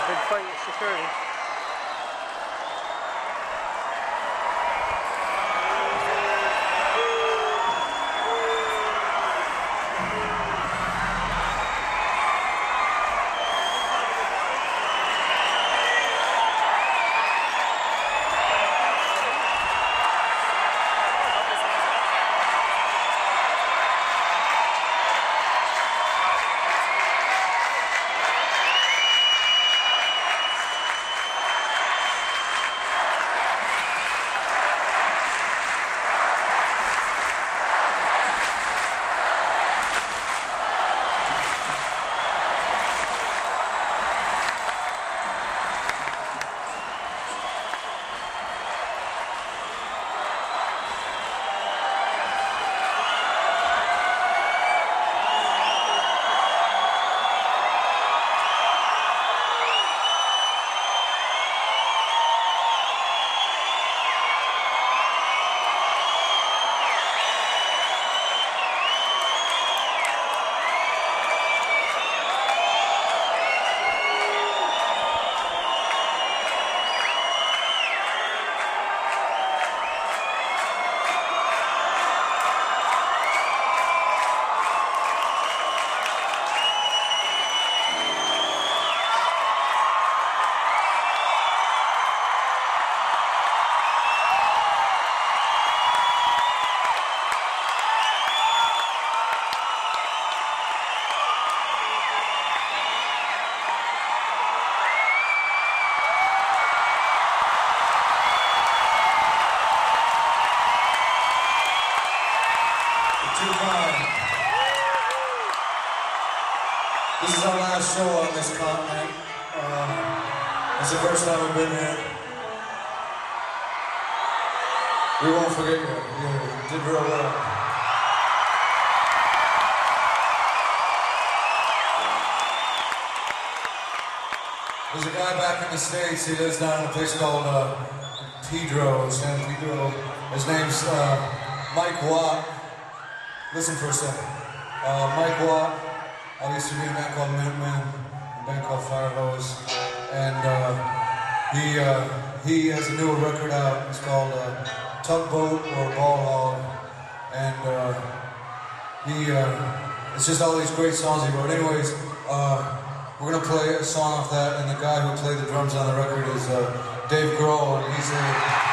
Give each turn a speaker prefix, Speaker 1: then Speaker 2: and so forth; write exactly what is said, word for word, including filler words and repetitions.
Speaker 1: big fight with security.
Speaker 2: This is our last show on this continent. Uh, it's the first time we've been here. We won't forget you. You did real well. There's a guy back in the States, he lives down in a place called uh, Pedro, San Pedro. His name's uh, Mike Watt. Listen for a second. Uh, Mike Watt. I used to be in a band called Minutemen, a band called Fire Hose, and uh, he uh, he has a newer record out. It's called uh, Tugboat or Ball Hog, and uh, he uh, it's just all these great songs he wrote. Anyways, uh, we're gonna play a song off that, and the guy who played the drums on the record is uh, Dave Grohl, and he's a